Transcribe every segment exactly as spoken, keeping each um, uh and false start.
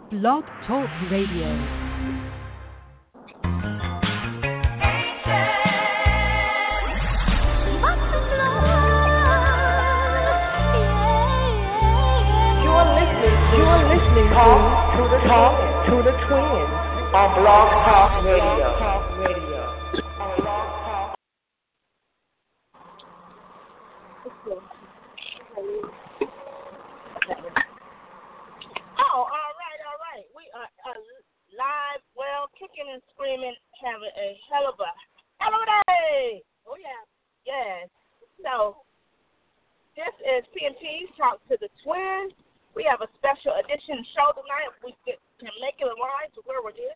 Blog Talk Radio. Talk to the talk to the twins on Blog Talk Radio. Radio. Oh, all right, all right. We are uh, live, well, kicking and screaming, having a hell of a hell of a day. Oh yeah, yes. So this is P and P's Talk to the Twins. We have a special edition show tonight. We can make it align to where we're here.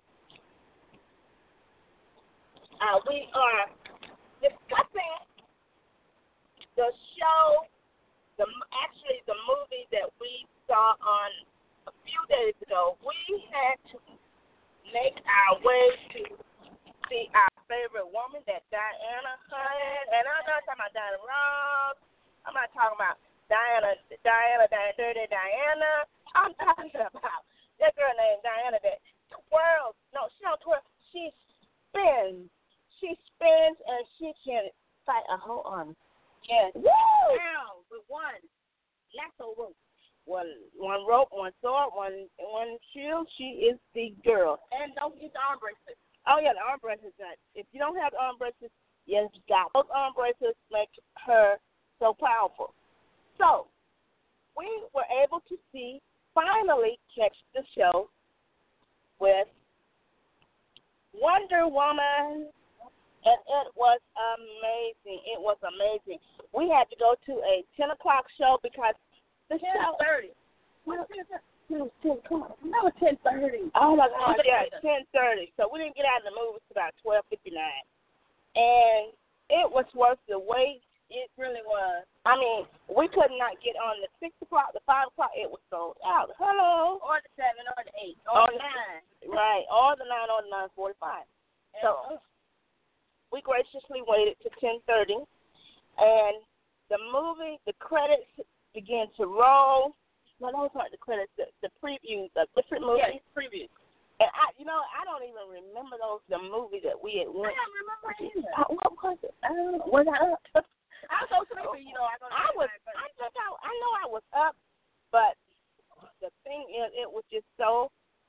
Uh, we are discussing the show, the actually the movie that we saw on a few days ago. We had to make our way to see our favorite woman, that Diana Hunt. And I'm not talking about Diana Ross. I'm not talking about Diana, Diana, Diana, Dirty Diana. I'm talking about that girl named Diana that twirls. No, she don't twirl. She spins. She spins and she can fight a whole army. Yes. Woo! Now with one lasso rope. One, one rope, one sword, one, one shield. She is the girl. And don't get the arm bracelets. Oh yeah, the arm bracelets. If you don't have the arm bracelets, yes, you got those arm bracelets. Make her so powerful. So, we were able to see, finally catch the show with Wonder Woman, and it was amazing. It was amazing. We had to go to a ten o'clock show because the show... ten thirty. Well, it was ten o'clock. That was ten thirty. Oh, my God, yeah, ten thirty. So, we didn't get out of the movie until about twelve fifty-nine. And it was worth the wait. It really was. I mean, we could not get on the six o'clock, the five o'clock. It was sold out. Hello. Or the seven, or the eight, or, or the nine. Right, or the nine, or the nine forty-five. So we graciously waited to ten thirty, and the movie, the credits began to roll. No, those aren't the credits. The, the previews, the different movies. Yeah, previews. And I, you know, I don't even remember those the movie that we had went. I don't remember either. I, what was it? I don't know. Was I up? I was so sleepy, you know. I, I was. I think I. I know I was up, but the thing is, it was just so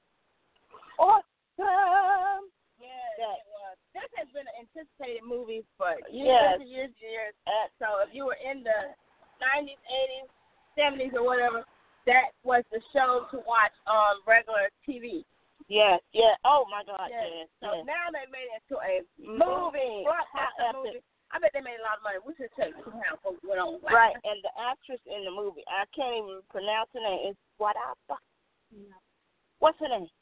awesome. Yeah, that, it was. This has been an anticipated movie for years and years and years. And so if you were in the nineties, eighties, seventies, or whatever, that was the show to watch on regular T V. Yes, yeah. Oh my God, yes. yes so yes. Now they made it into a movie. movie. I bet they made a lot of money. We should check how folks went on. Right, and the actress in the movie, I can't even pronounce her name. It's what I thought. No. What's her name?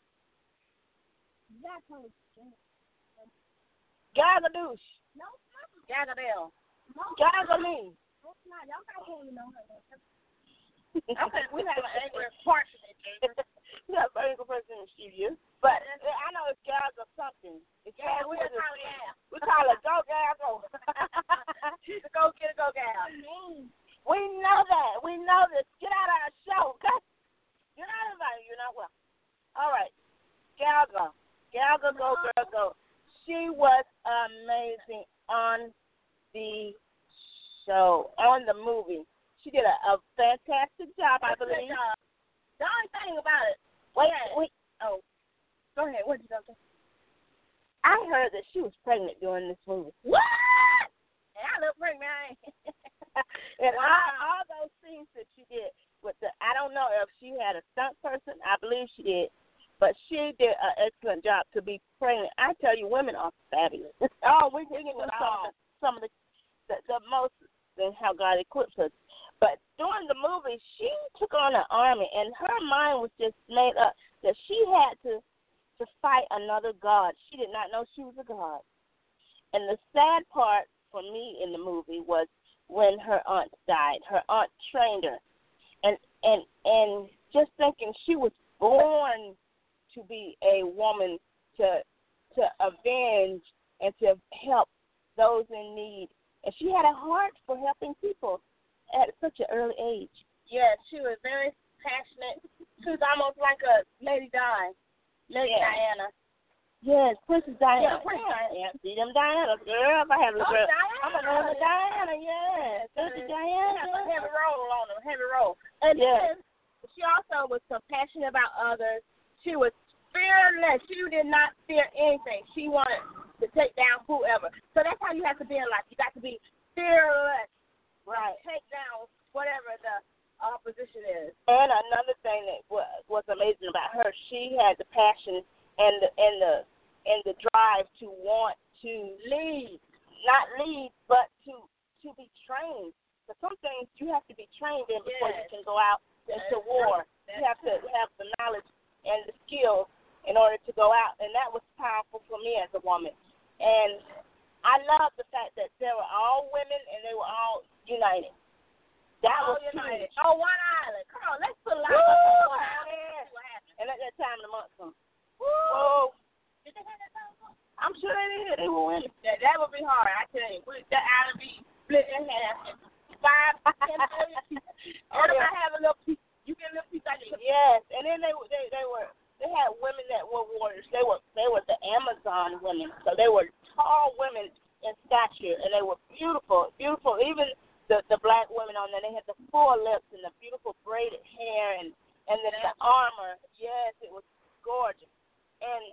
Gagadoosh. No, not Gagadel. No. Gagaline. That's not. Y'all got to know her. Okay, we have an angry person in here. We have an angry person in the studio. But I know it's Gag or something. It's yeah, we call it Gal. We call it Go Gal Go. She's a go get a go gal. We know that. We know this. Get out of our show. Okay? You're not invited. You're not welcome. All right. Gal Go. Gal Go, go, girl, go. She was amazing on the show, on the movie. She did a, a fantastic job, I believe. The only thing about it. Wait, yeah. wait. Oh. Go ahead. What did you say? I heard that she was pregnant during this movie. What? Yeah, I look pregnant. And wow. all, all those things that she did with the, I don't know if she had a stunt person. I believe she did. But she did an excellent job to be pregnant. I tell you, women are fabulous. Oh, we can get some, some of the, the, the most than how God equips us. But during the movie, she took on an army, and her mind was just made up that she had to to fight another god. She did not know she was a god. And the sad part for me in the movie was when her aunt died. Her aunt trained her. And and and just thinking she was born to be a woman to to avenge and to help those in need. And she had a heart for helping people at such an early age. Yes, she was very passionate. She was almost like a Lady Di, Lady yeah. Diana. Yes, Princess Diana. Yeah, Princess Diana. Yeah, see them Diana girl. If I have a Oh, girl, Diana. I'm gonna love Diana. Yes, Princess Diana. She has a heavy role on them, heavy role. And yes. then she also was compassionate about others. She was fearless. She did not fear anything. She wanted to take down whoever. So that's how you have to be in life. You got to be fearless. Right. Take down whatever the opposition is. And another thing that was, was amazing about her, she had the passion and the and the and the drive to want to lead, not lead, but to to be trained. But some things you have to be trained in before yes. you can go out into war. That's you have to have the knowledge and the skills in order to go out, and that was powerful for me as a woman. And I love the fact that they were all women and they were all united. That all was united. huge. Oh, one island. Come on, let's put a lot Woo! of one island. What happened? And at that time of the month, come. Woo! Whoa. Did they have that song? I'm sure they did. They were winning. That, that would be hard, I tell you. We, that island be split in half. Five, ten billion people. Everybody have a little piece. You get a little piece out of it. Yes, and then they they they were they had women that were warriors. They were they were the Amazon women. So they were tall women in stature, and they were beautiful, beautiful. Even the the black women on there, they had the full lips and the beautiful braided hair and and the, the armor. Yes, it was gorgeous. And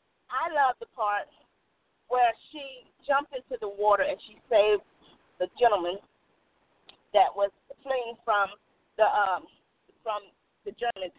I love the part where she jumped into the water and she saved the gentleman that was fleeing from the um from the Germans.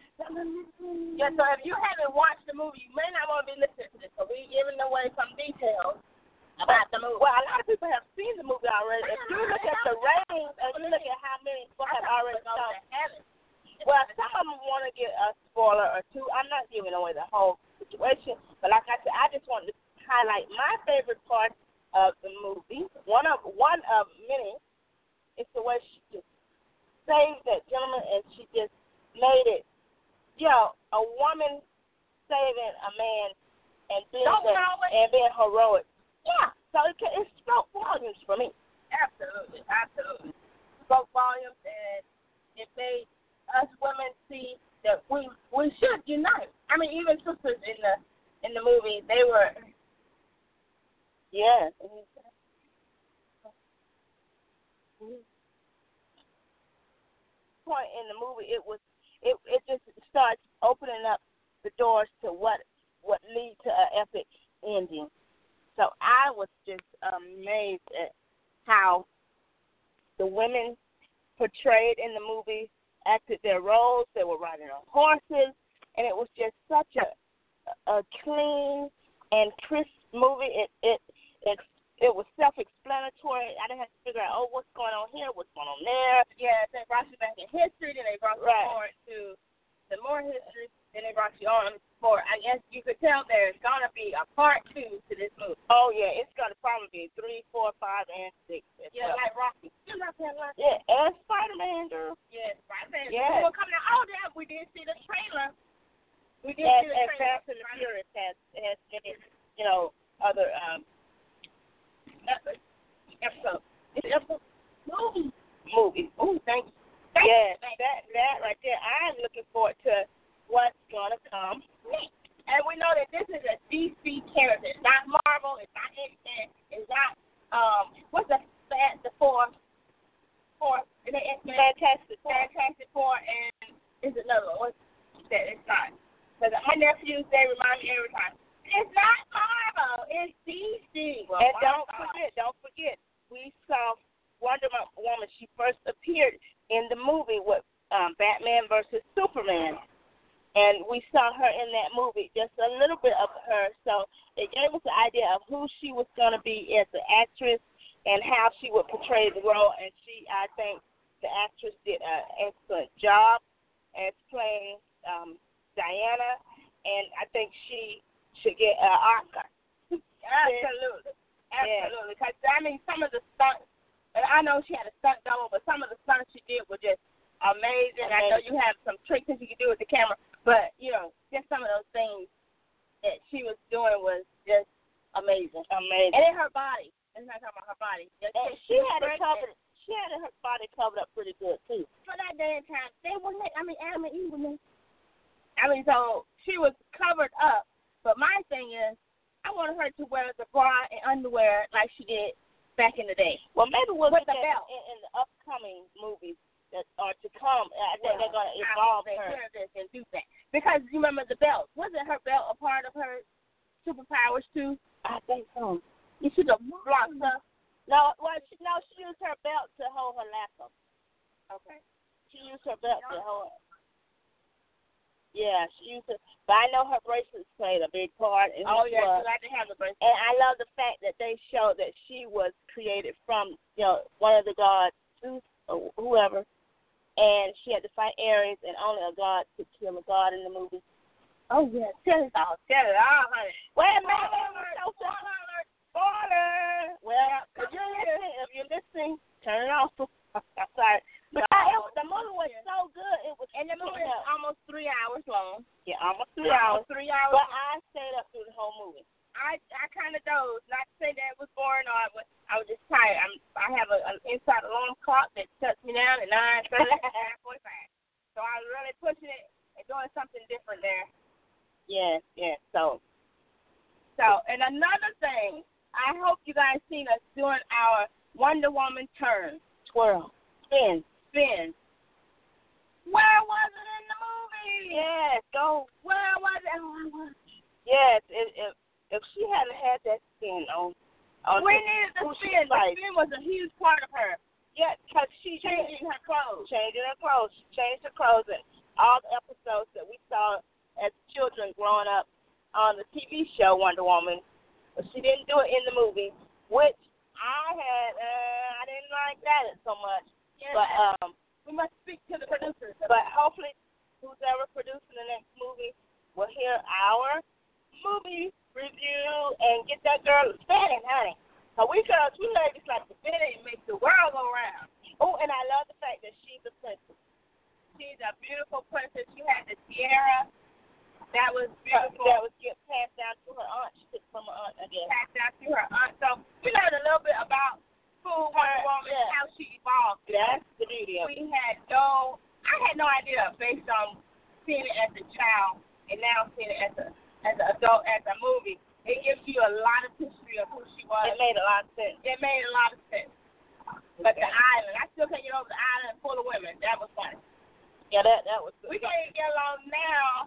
Yeah, so if you haven't watched the movie, you may not want to be listening to this, so we're giving away some details about the movie. Well, a lot of people have seen the movie already. If you look at the ratings, and you look at how many people have already saw it. Well, some of them want to get a spoiler or two. I'm not giving away the whole situation, but like I said, I just wanted to highlight my favorite part of the movie. One of one of many is the way she just saved that gentleman, and she just made it. You know, a woman saving a man and being that, and being heroic. Yeah, so it, it spoke volumes for me. Absolutely, absolutely. Spoke volumes, and it made us women see that we we should unite. I mean, even sisters in the in the movie, they were. Yeah. Point in the movie, it was it it just starts opening up the doors to what what leads to an epic ending. So I was just amazed at how the women portrayed in the movie acted their roles. They were riding on horses, and it was just such a a clean and crisp movie. It it it, it was self-explanatory. I didn't have to figure out, oh, what's going on here, what's going on there. Yeah, they brought you back in history, then they brought you right. forward to the more history, then they brought you on for. I guess you could tell there's gonna be a part two to this movie. Oh yeah, it's gonna probably be three, four, five, and six. Yeah, well. like Rocky. You know that one? Yeah, and Spider-Man, girl. Yeah, Spider-Man. Yeah. We're coming out. Oh, damn, we did see the trailer. We did as, see the as trailer. Fast and the Furious has has many, you know, other um episode. It's episode movie. Movies. Oh, thank you. Thank yeah, you. Thank that that right there. I'm looking forward to what's gonna come next. And we know that this is a D C character. It's not Marvel. It's not X-Men. It's not um. What's the the four? Four. Is it X-Men? Fantastic. Fantastic Four, and is another one. What's that? It's not. Because my nephews, they remind me every time. It's not Marvel. It's D C. Well, and don't forget, don't forget, we saw Wonder Woman. She first appeared in the movie with um, Batman versus Superman, and we saw her in that movie. Just a little bit of her, so it gave us an idea of who she was going to be as an actress and how she would portray the role. And she, I think, the actress did an excellent job as playing um, Diana, and I think she should get an Oscar. Absolutely. Absolutely. Because, I mean, some of the stunts, and I know she had a stunt double, but some of the stunts she did were just amazing. amazing. I know you have some tricks that you can do with the camera, but, you know, just some of those things that she was doing was just amazing. Amazing. And in her body. Let's not talk about her body. And she had it covered. she had her body covered up pretty good too. For that day and time, they were naked. I mean, Adam and Eve were naked. I mean, so she was covered up. But my thing is, I wanted her to wear the bra and underwear like she did back in the day. Well, maybe we'll with get the that belt in, in the upcoming movies that are to come. I think well, they're going to evolve I her. This and do that. Because you remember the belt. Wasn't her belt a part of her superpowers too? I think so. You should have blocked her. No, well, she, no, she used her belt to hold her lasso. Okay. She used her belt to hold. Yeah, she used to, but I know her bracelets played a big part. In Oh, yeah, was. she liked to have the bracelet. And I love the fact that they showed that she was created from, you know, one of the gods, Zeus or whoever, and she had to fight Ares, and only a god could kill a god in the movie. Oh, yeah, tell it all. Tell it all, honey. Wait a minute. Spoiler! Spoiler! Well, if you're listening, if you're listening, turn it off. I'm sorry. But it, the movie was so good. It was And the movie is almost three hours long. Yeah, almost three hours. Three hours. But I stayed up through the whole movie. I I kind of dozed. Not to say that it was boring or I was, I was just tired. I'm I have a, an inside alarm clock that shuts me down at nine thirty, nine forty-five. So I was really pushing it and doing something different there. Yes, yes. So, so and another thing, I hope you guys seen us doing our Wonder Woman turn, twirl, spin. Spin. Where was it in the movie? Yes, go. Where was it? Oh, was it? Yes, if if if she hadn't had that spin on, on we the, needed the spin. The spin was a huge part of her. Yeah, because she changing her clothes, changing her clothes. She changed her clothes, and all the episodes that we saw as children growing up on the T V show Wonder Woman, but she didn't do it in the movie, which I had. Uh, I didn't like that so much. Yeah. But um, we must speak to the producers. But hopefully, who's ever producing the next movie will hear our movie review and get that girl spinning, honey. So we girls, we ladies like to spin and make the world go round. Oh, and I love the fact that she's a princess. She's a beautiful princess. She had the tiara. That was beautiful. That was get passed down to her aunt. She took from her aunt, I guess. Passed down to her aunt. So we learned a little bit about who Wonder Woman yeah. and how she evolved. That's the beauty of it. We had no, I had no idea based on seeing it as a child and now seeing it as a as an adult, as a movie. It gives you a lot of history of who she was. It made a lot of sense. It made a lot of sense. But the island, I still can't get over the island full of women. That was funny. Yeah, that that was good. We can't get along now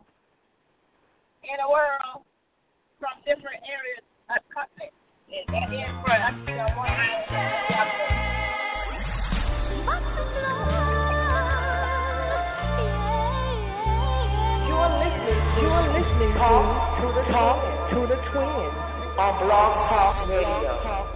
in a world from different areas of the continent. And then for us to be on one island together. You are listening to, you are listening talk to the talk to the twins on Blog Talk Radio.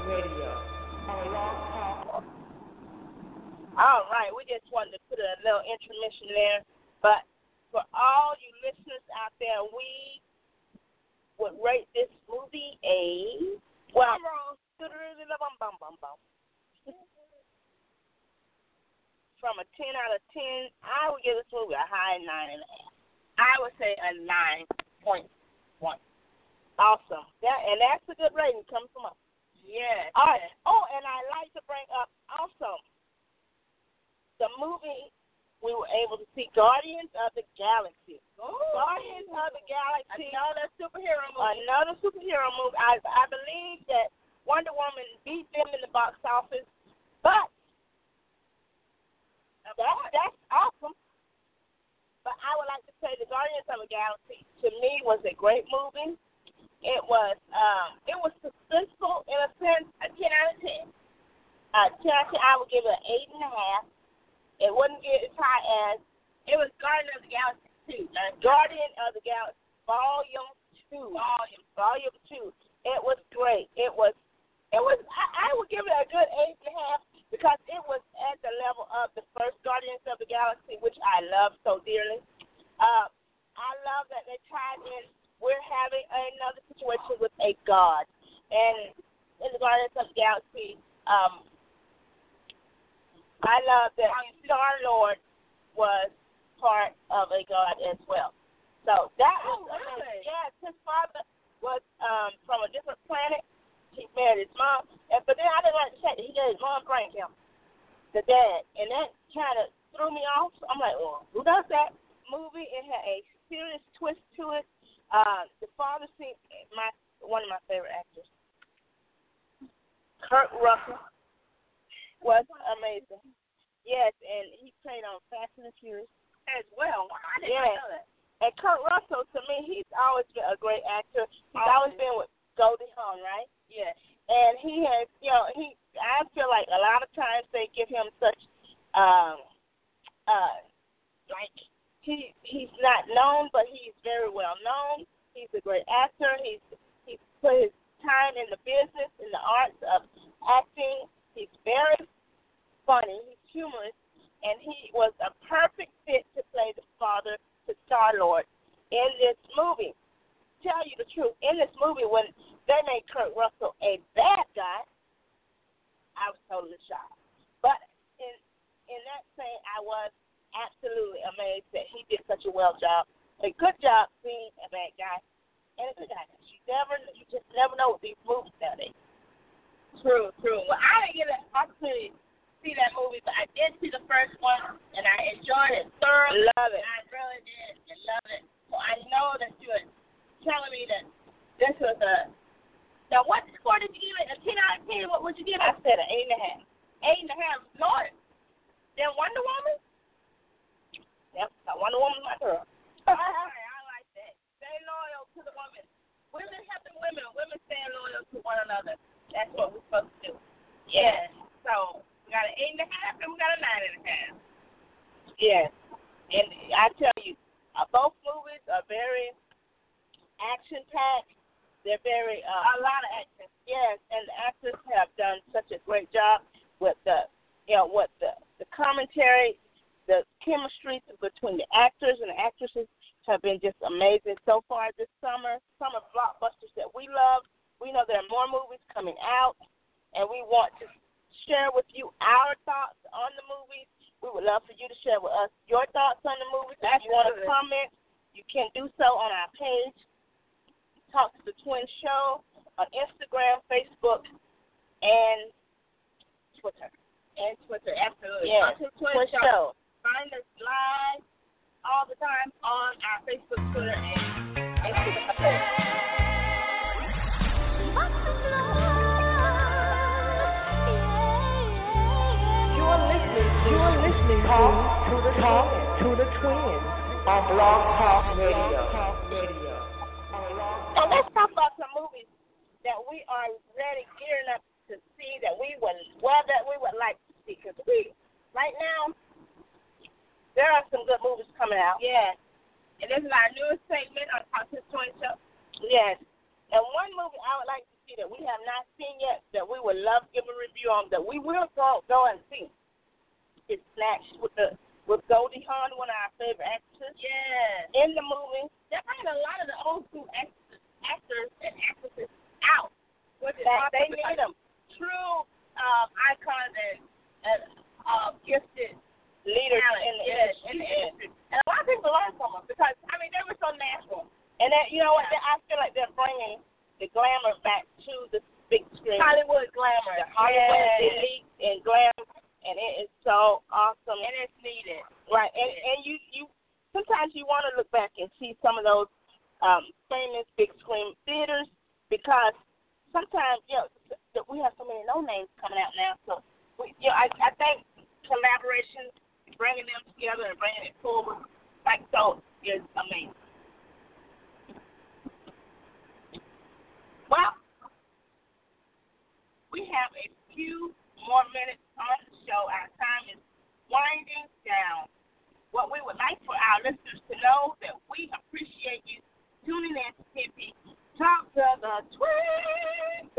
All right, we just wanted to put a little intermission there, but for all you listeners out there, we would rate this movie a well. From a ten out of ten, I would give this movie a high nine and a half. I would say a nine point one. Awesome. That and that's a good rating coming from us. Yes. All right. Oh, and I'd like to bring up also the movie we were able to see, Guardians of the Galaxy. Ooh. Guardians of the Galaxy. Another superhero movie. Another superhero movie. I I believe that Wonder Woman beat them in the box office, but that, that's awesome. But I would like to say the Guardians of the Galaxy to me was a great movie. It was um it was suspenseful in a sense. A ten out of ten. Uh, ten out of ten, I would give it an eight and a half. It wouldn't get as high as it was Guardian of the Galaxy two. Uh, Guardian of the Galaxy Volume Two. Volume. Volume Two. It was great. It was. It was. I, I would give it a good eight and a half because it was at the level of the first Guardians of the Galaxy, which I love so dearly. Uh, I love that they tied in. We're having another situation with a god, and in the Guardians of the Galaxy, um, I love that Star-Lord was part of a god as well. So that was oh, really? Yes, his father was um, from a different planet. He married his mom, and but then I didn't like the fact that he got his mom brain cancer. the dad, and that kind of threw me off. I'm like, oh, who does that? Movie, it had a serious twist to it. Uh, the father seemed my one of my favorite actors. Kurt Russell was amazing. Yes, and he played on Fast and the Furious as well. I didn't yes. know that. And Kurt Russell, to me, he's always been a great actor. He's always, always been with Goldie Hawn, right? Yes. And he has, you know, he. I feel like a lot of times they give him such, um, uh, like. He he's not known, but he's very well known. He's a great actor. He's he's put his time in the business, in the arts of acting. He's very funny. He's humorous, and he was a perfect fit to play the father to Star-Lord in this movie. Tell you the truth, in this movie, when they made Kurt Russell a bad guy, I was totally shocked. But in in that saying, I was absolutely amazed that he did such a well job, a good job being a bad guy and a good guy. You never, you just never know with these movies nowadays. True, true. Well, I didn't get an opportunity to see that movie, but I did see the first one, and I enjoyed it thoroughly. Love it. I really did, and love it. So I know that you were telling me that this was a. Now, what score did you give it? A ten out of ten? What would you give it? I said an eight and a half. Eight and a half. Lord. Then Wonder Woman. Yep, I Wonder Woman, my girl. All right, I like that. Stay loyal to the women. Women helping women. Women staying loyal to one another. That's what we're supposed to do. Yes. So we got an eight and a half and we got a nine and a half. Yes. And I tell you, uh, both movies are very action packed. They're very uh, a lot of action. Yes, and the actors have done such a great job with the, you know, what the the commentary. The chemistry between the actors and the actresses have been just amazing so far this summer. Summer blockbusters that we love. We know there are more movies coming out, and we want to share with you our thoughts on the movies. We would love for you to share with us your thoughts on the movies. If you want to comment, you can do so on our page. Talk to the Twin Show on Instagram, Facebook, and Twitter. And Twitter, absolutely. Yes, Talk to the Twin, Twin Show. Show. Find us live all the time on our Facebook, Twitter, and Instagram. You are listening. You are listening. Talk to the talk to the twins on Blog Talk Radio. So let's talk about some movies that we are ready, gearing up to see, that we would, well, that we would like to see, because we, right now, there are some good movies coming out. Yes. And this is our newest segment on Talk to the Twin Show. Yes. And one movie I would like to see that we have not seen yet, that we would love to give a review on, that we will go go and see, is Snatched with the with Goldie Hawn, one of our favorite actresses. Yes. In the movie. They're bringing a lot of the old school actors, actors and actresses out. Which is that awesome. They need them. True um, icons and, and uh, gifted leaders talent in the yes, industry. In the industry. And a lot of people learn from them because, I mean, they were so natural. And that, you know what, yeah. I feel like they're bringing the glamour back to the big screen. Hollywood glamour. The Hollywood yes. elite and glam, and it is so awesome. And it's needed. Right, and and you, you sometimes you want to look back and see some of those um, famous big screen theaters, because sometimes, you know, we have so many no names coming out now. So, we, you know, I, I think collaboration, bringing them together and bringing it forward like so is amazing. Well, we have a few more minutes on the show. Our time is winding down. What we would like for our listeners to know that we appreciate you tuning in to T P Talk to the Twins.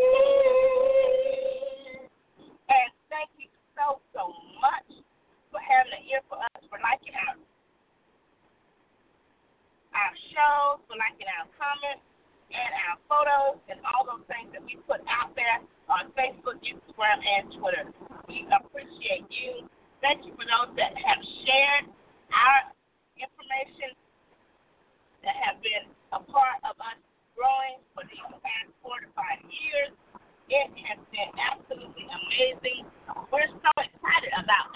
And thank you so, so much for having an ear for us, for liking our, our shows, for liking our comments, and our photos, and all those things that we put out there on Facebook, Instagram, and Twitter. We appreciate you. Thank you for those that have shared our information, that have been a part of us growing for these past four to five years. It has been absolutely amazing. We're so excited about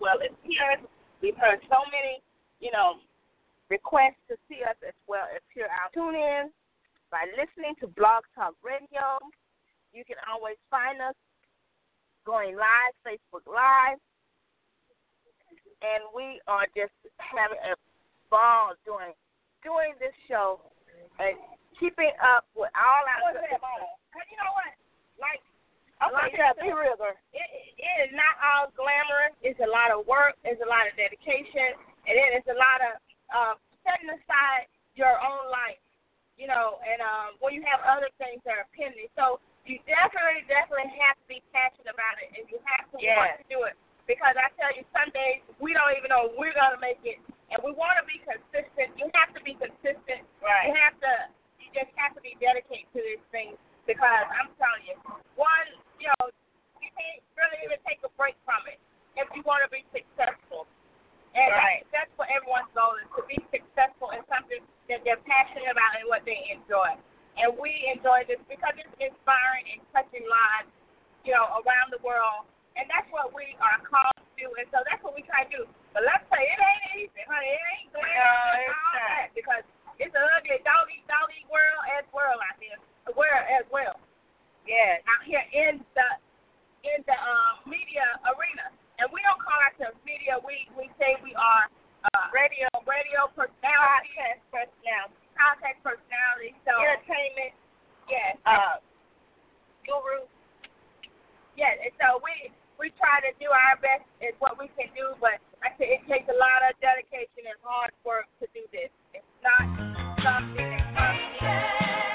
well as hear us. We've heard so many, you know, requests to see us as well as hear our tune in by listening to Blog Talk Radio. You can always find us going live, Facebook Live, and we are just having a ball doing doing this show and keeping up with all our. You know what? Like, okay, yeah, be real, girl. It, it is not all glamorous. It's a lot of work. It's a lot of dedication, and then it's a lot of uh, setting aside your own life. You know, and um, when you have other things that are pending, so. You definitely, definitely have to be passionate about it, and you have to yes. want to do it. Because I tell you, some days we don't even know we're going to make it, and we want to be consistent. You have to be consistent. Right. You have to, you just have to be dedicated to these things. Because I'm telling you, one, you know, you can't really even take a break from it if you want to be successful. And right. that's what everyone's goal is, to be successful in something that they're passionate about and what they enjoy. And we enjoy this because it's inspiring and touching lives, you know, around the world. And that's what we are called to do. And so that's what we try to do. But let's say it ain't easy, honey. It ain't good. No, it's all not. that because it's an ugly doggy doggy world as well out there. World as well. Yes. Out here in the in the um, media arena. And we don't call ourselves media. We we say we are uh, radio radio personality. Podcast personality. Contact personality, so entertainment, yes, uh, guru, yes. And so we we try to do our best at what we can do, but I say it takes a lot of dedication and hard work to do this. It's not something that comes easy.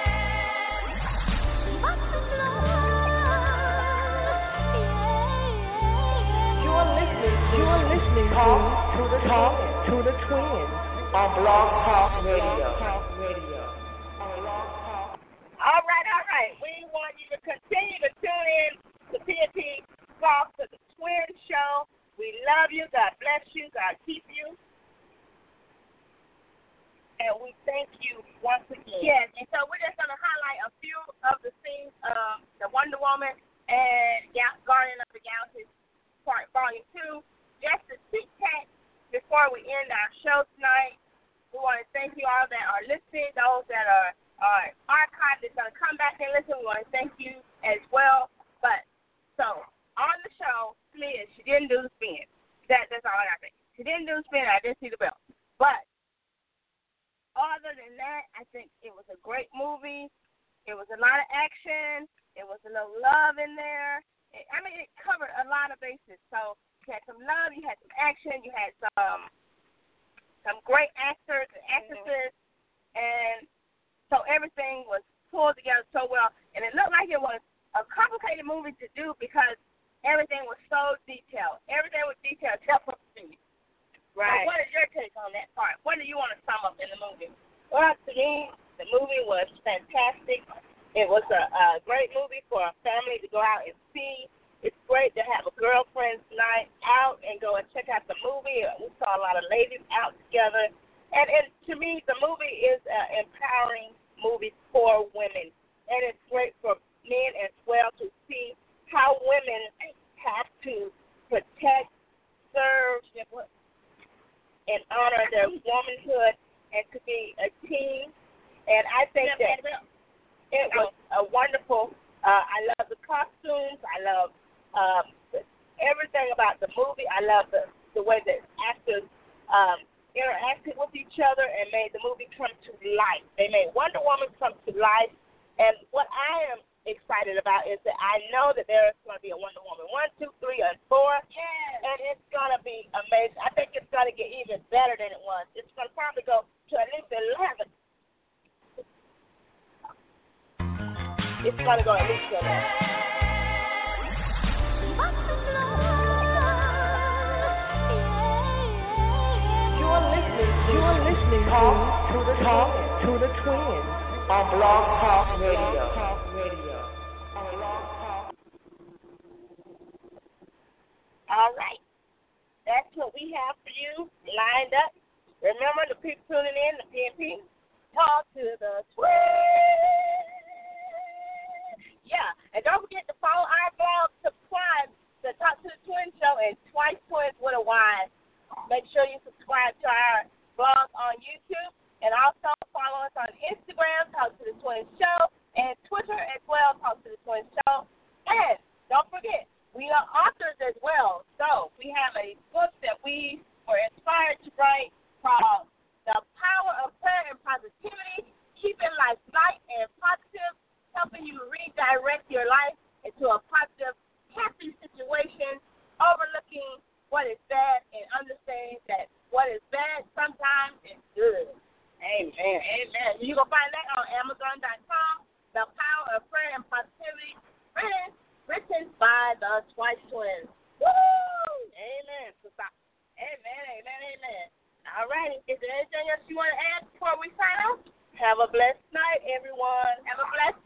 You are listening. You are listening to to the talk to the twins on Blog Talk Radio. All right, all right. We want you to continue to tune in to P N P Talk to the Twin Show. We love you. God bless you. God keep you. And we thank you once again. Yes, and so we're just going to highlight a few of the scenes of the Wonder Woman and Guardian of the Galaxy Part Volume two. Just a tic tac before we end our show tonight. We want to thank you all that are listening, those that are uh, archived that's going to come back and listen. We want to thank you as well. But, so, on the show, Liz, she didn't do the spin. That, that's all I got to say. She didn't do the spin. I didn't see the belt. But, other than that, I think it was a great movie. It was a lot of action. It was a little love in there. It, I mean, it covered a lot of bases. So, you had some love. You had some action. You had some some great actors and actresses. Mm-hmm. And so everything was pulled together so well. And it looked like it was a complicated movie to do because everything was so detailed. Everything was detailed except for the scene. Right. So what is your take on that part? What do you want to sum up in the movie? Well, to me, the movie was fantastic. It was a, a great movie for a family to go out and see. It's great to have a girlfriend's night out and go and check out the movie. We saw a lot of ladies out together. And, and to me, the movie is an empowering movie for women. And it's great for men as well to see how women have to protect, serve, and honor their womanhood and to be a team. And I think that it was a wonderful, uh, I love the costumes. I love um, everything about the movie. I love the, the way that actors um, interacted with each other and made the movie come to life. They made Wonder Woman come to life. And what I am excited about is that I know that there is going to be a Wonder Woman one, two, three, and four. Yes. And it's going to be amazing. I think it's going to get even better than it was. It's going to probably go to at least eleven. It's going to go at least to eleven. You are listening. You are listening talk to the talk to the twins on Blog Talk Radio. Talk Radio. On Blog Talk. All right. That's what we have for you lined up. Remember, the people tuning in, the P N P, talk to the twins. Yeah, and don't forget to follow our blog, subscribe the Talk to the Twins show and Twice Twins with a Y. Make sure you subscribe to our blog on YouTube and also follow us on Instagram, Talk to the Twins show, and Twitter as well, Talk to the Twins show. And don't forget, we are authors as well. So we have a book that we were inspired to write called The Power of Prayer and Positivity, Keeping Life Light and Positive, helping you redirect your life into a positive, happy situation, overlooking what is bad and understanding that what is bad sometimes is good. Amen. Amen. You can find that on Amazon dot com, The Power of Prayer and Positivity, written, written by the Twice Twins. Woo! Amen. Amen, amen, amen. All righty. Is there anything else you want to add before we sign off? Have a blessed night, everyone. Have a blessed